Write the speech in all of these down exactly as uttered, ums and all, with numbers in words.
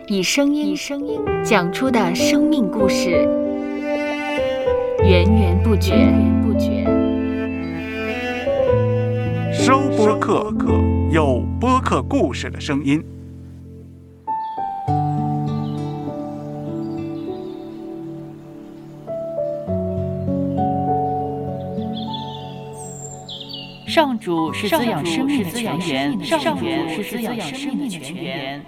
以声音讲出的生命故事，源源不绝。 收播客，有播客故事的声音。 上主是滋养生命的泉源，上主是滋养生命的泉源。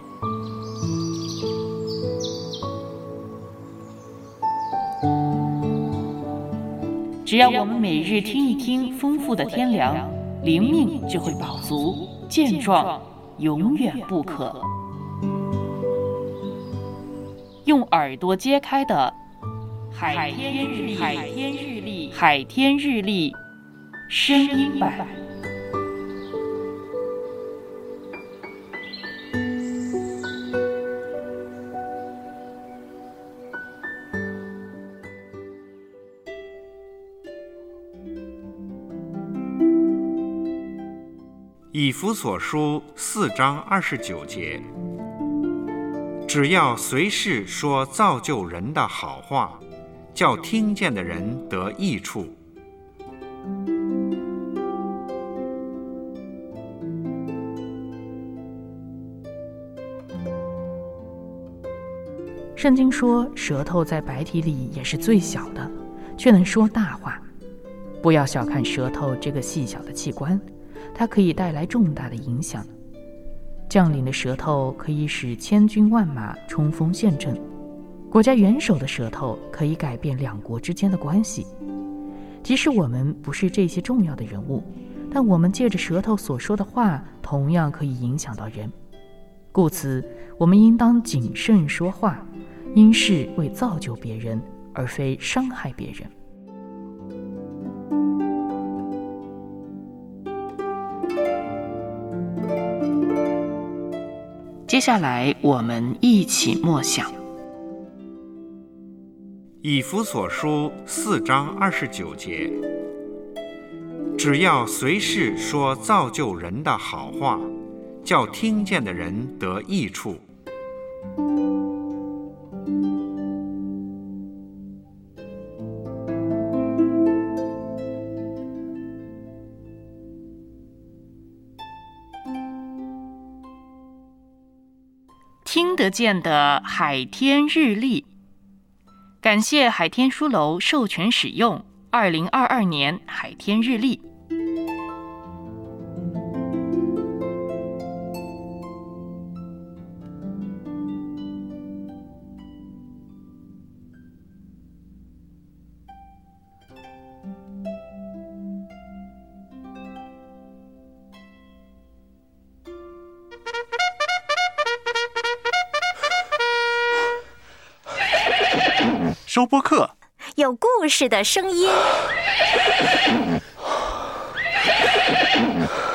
只要我们每日听一听丰富的天粮，灵命就会饱足健壮，永远不渴。用耳朵揭开的海天日历，海天日历，海天日历声音版。 以弗所书四章二十九节，只要随时说造就人的好话，叫听见的人得益处。 圣经说，舌头在白体里也是最小的，却能说大话。不要小看舌头这个细小的器官，它可以带来重大的影响。将领的舌头可以使千军万马冲锋陷阵，国家元首的舌头可以改变两国之间的关系。即使我们不是这些重要的人物，但我们借着舌头所说的话，同样可以影响到人。故此，我们应当谨慎说话，因是为造就别人，而非伤害别人。接下来我们一起默想以弗所书四章二十九节，只要随时说造就人的好话，叫听见的人得益处。 听得见的海天日历，感谢海天书楼授权使用二零二二年海天日历。 收播客， 有故事的声音。